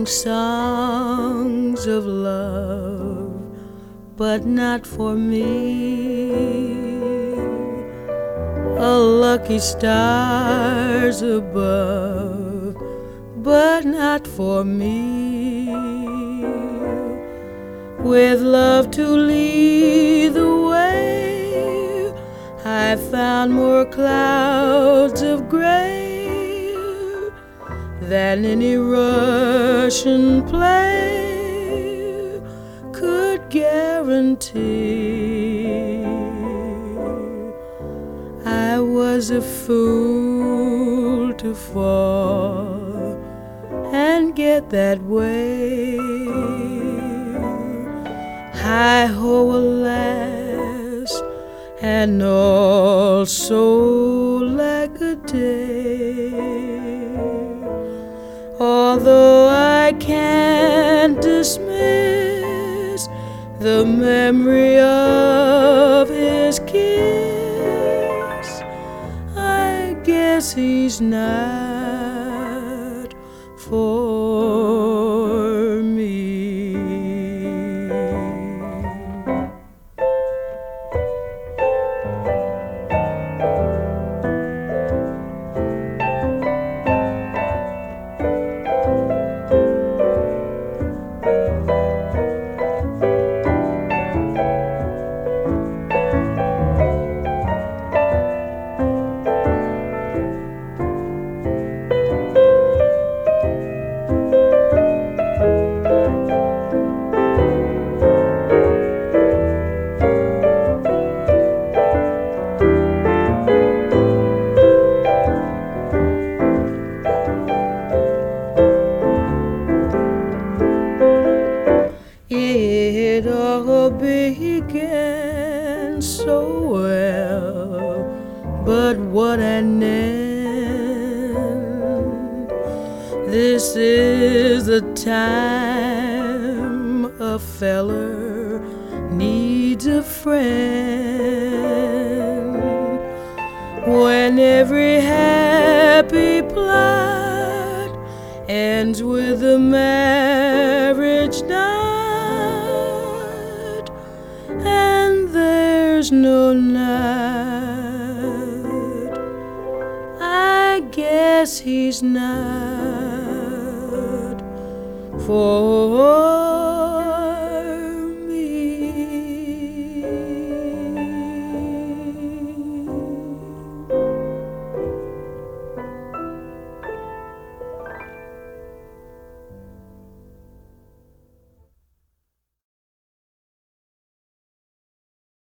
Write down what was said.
songs of love, but not for me. A lucky stars above, but not for me. With love to lead the way, I found more clouds of gray than any Russian play could guarantee. I was a fool to fall and get that way. Hi-ho, alas, and also like a day. Although I can't dismiss the memory of his kiss, I guess he's not for me. It all began so well, but what an end. This is the time a feller needs a friend, when every happy plot ends with a marriage night, and there's no night. I guess he's not for